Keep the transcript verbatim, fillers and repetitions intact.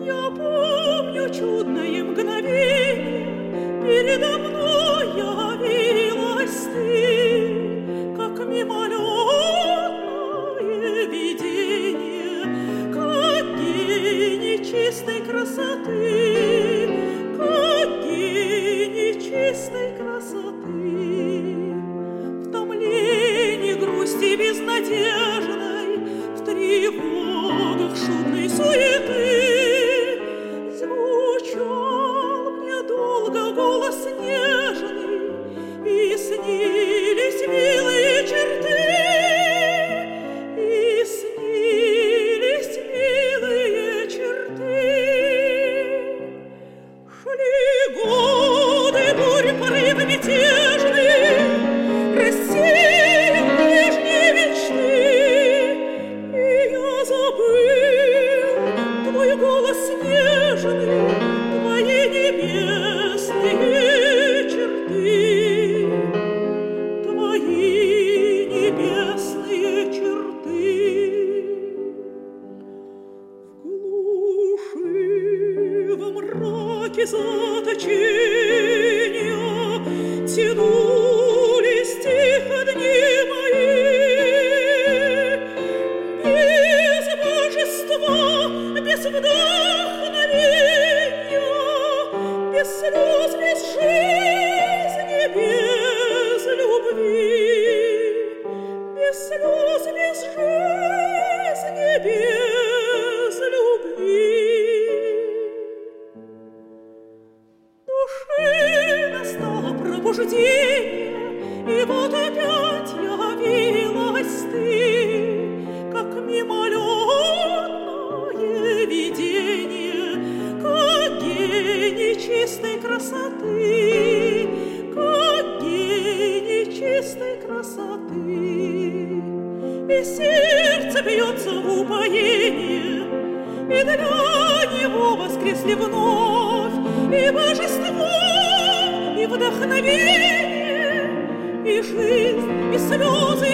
Я помню чудное мгновенье, передо мной явилась ты, как мимолетное видение, как гений чистой красоты, как гений чистой красоты. В томлении грусти безнадежной, в тревогах шумной суеты звучал мне долго голос нежный, и снились милые черты, и снились милые черты. Шли годы, бурь, порыв мятежный, рассеян прежние мечты, и я забыл твой голос нежный, твои небесные черты, твои небесные черты. В глуши, во мраке заточения тянулись тихо дни мои, без божества, без вдохновения, без слез, без жизни, без любви, без слез, без жизни, без любви. Души настало пробуждение, и вот опять явилась ты, как мимолетное видение, как гений чистой красоты, как гений чистой красоты. И сердце бьется в упоении, и для него воскресли вновь и божество, и вдохновение, и жизнь, и слезы,